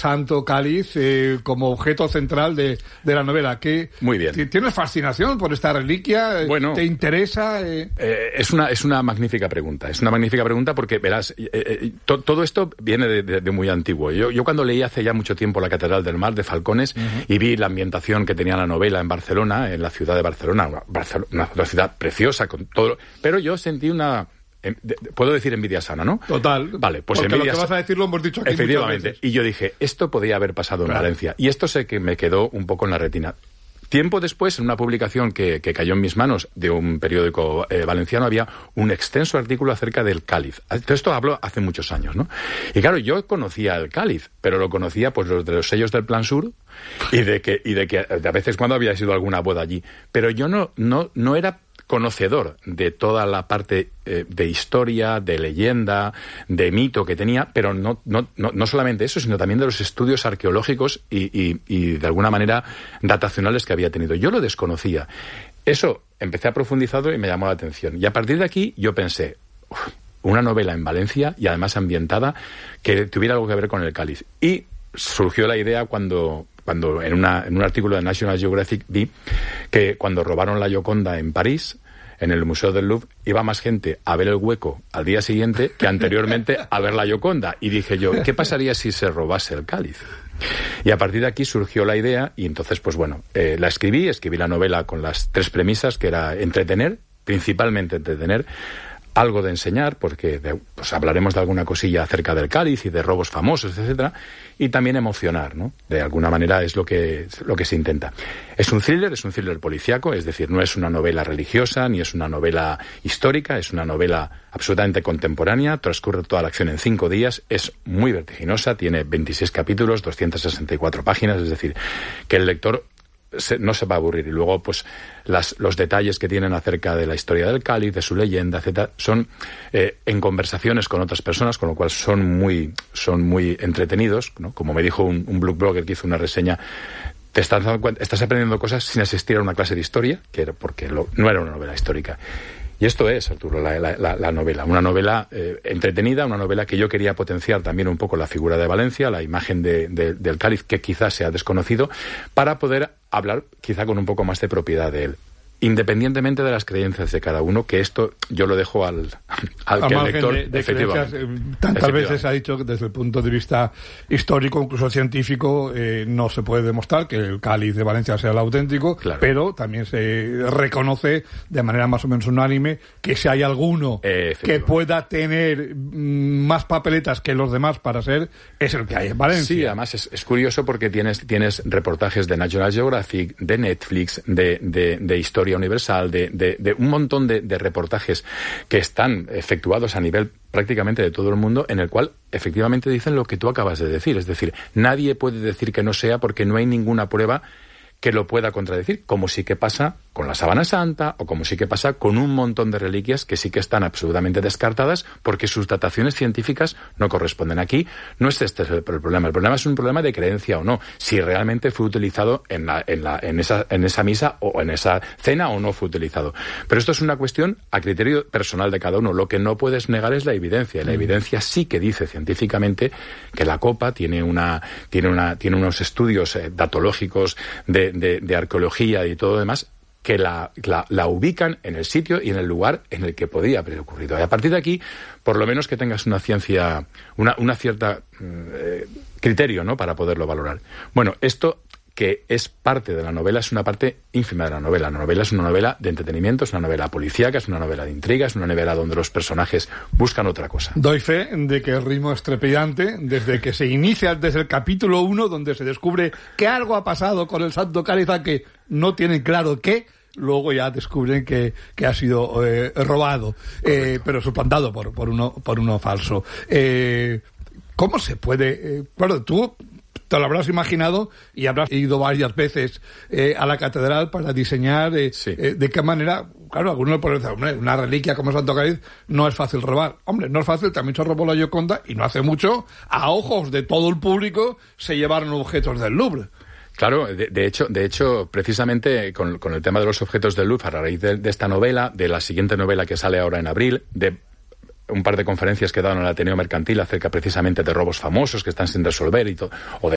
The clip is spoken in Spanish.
Santo Cáliz como objeto central de la novela. Muy bien. ¿Tienes fascinación por esta reliquia? Bueno, ¿te interesa? Es una magnífica pregunta. Es una magnífica pregunta porque, verás, todo esto viene de muy antiguo. Yo cuando leí hace ya mucho tiempo La Catedral del Mar de Falcones y vi la ambientación que tenía la novela en Barcelona, en la ciudad de Barcelona, una ciudad preciosa con todo, pero yo sentí puedo decir envidia sana, ¿no? Total. Vale, pues porque envidia lo que vas a decir lo hemos dicho aquí efectivamente. Muchas veces. Y yo dije, esto podía haber pasado en Valencia. Y esto sé que me quedó un poco en la retina. Tiempo después, en una publicación que cayó en mis manos de un periódico valenciano, había un extenso artículo acerca del Cáliz. Todo esto hablo hace muchos años, ¿no? Y claro, yo conocía el Cáliz, pero lo conocía pues de los sellos del Plan Sur y de que a veces cuando había sido alguna boda allí. Pero yo no era conocedor de toda la parte de historia, de leyenda, de mito que tenía, pero no solamente eso, sino también de los estudios arqueológicos y de alguna manera datacionales que había tenido. Yo lo desconocía. Eso empecé a profundizar y me llamó la atención. Y a partir de aquí yo pensé, una novela en Valencia y además ambientada que tuviera algo que ver con el Cáliz. Y surgió la idea cuando en un artículo de National Geographic vi que cuando robaron la Gioconda en París, en el Museo del Louvre, iba más gente a ver el hueco al día siguiente que anteriormente a ver la Gioconda. Y dije yo, ¿qué pasaría si se robase el Cáliz? Y a partir de aquí surgió la idea y entonces, pues bueno, la escribí la novela con las 3 premisas, que era entretener, principalmente entretener, algo de enseñar, porque pues hablaremos de alguna cosilla acerca del Cáliz y de robos famosos, etcétera, y también emocionar, ¿no? De alguna manera es lo que se intenta. Es un thriller policíaco, es decir, no es una novela religiosa, ni es una novela histórica, es una novela absolutamente contemporánea, transcurre toda la acción en 5 días, es muy vertiginosa, tiene 26 capítulos, 264 páginas, es decir, que el lector no se va a aburrir. Y luego, pues, los detalles que tienen acerca de la historia del Cáliz, de su leyenda, etcétera, son en conversaciones con otras personas, con lo cual son muy entretenidos, ¿no? Como me dijo un blogger que hizo una reseña, estás aprendiendo cosas sin asistir a una clase de historia, porque no era una novela histórica. Y esto es, Arturo, la novela. Una novela entretenida, una novela que yo quería potenciar también un poco la figura de Valencia, la imagen del Cáliz, que quizás sea desconocido, para poder hablar quizá con un poco más de propiedad de él. Independientemente de las creencias de cada uno, que esto yo lo dejo al que el lector, efectivamente. Tantas veces ha dicho que desde el punto de vista histórico, incluso científico, no se puede demostrar que el Cáliz de Valencia sea el auténtico, claro. Pero también se reconoce de manera más o menos unánime que si hay alguno que pueda tener más papeletas que los demás para ser, es el que hay en Valencia. Sí, además es curioso porque tienes reportajes de National Geographic, de Netflix, de Historia Universal, de un montón de reportajes que están efectuados a nivel prácticamente de todo el mundo, en el cual efectivamente dicen lo que tú acabas de decir. Es decir, nadie puede decir que no sea porque no hay ninguna prueba que lo pueda contradecir, como sí que pasa con la Sábana Santa o como sí que pasa con un montón de reliquias que sí que están absolutamente descartadas porque sus dataciones científicas no corresponden. Aquí no es este el problema. El problema es un problema de creencia o no, si realmente fue utilizado en esa misa o en esa cena o no fue utilizado. Pero esto es una cuestión a criterio personal de cada uno. Lo que no puedes negar es la evidencia. La evidencia sí que dice científicamente que la copa tiene unos estudios datológicos de arqueología y todo lo demás que la ubican en el sitio y en el lugar en el que podía haber ocurrido. Y a partir de aquí, por lo menos que tengas una ciencia, una cierta criterio, ¿no?, para poderlo valorar. Bueno, esto que es parte de la novela, es una parte ínfima de la novela. La novela es una novela de entretenimiento, es una novela policíaca, es una novela de intriga, es una novela donde los personajes buscan otra cosa. Doy fe de que el ritmo es trepidante, desde que se inicia, desde el capítulo 1, donde se descubre que algo ha pasado con el Santo Cáliz, que no tienen claro qué, luego ya descubren que ha sido robado, pero suplantado por uno falso. ¿Cómo se puede...? Claro, tú te lo habrás imaginado y habrás ido varias veces a la catedral para diseñar de qué manera. Claro, algunos pueden decir, hombre, una reliquia como Santo Cáliz no es fácil robar. Hombre, no es fácil, también se robó la Gioconda y no hace mucho, a ojos de todo el público, se llevaron objetos del Louvre. Claro, de hecho, precisamente con el tema de los objetos del Louvre, a raíz de esta novela, de la siguiente novela que sale ahora en abril, de un par de conferencias que daban en el Ateneo Mercantil acerca precisamente de robos famosos que están sin resolver y todo, o de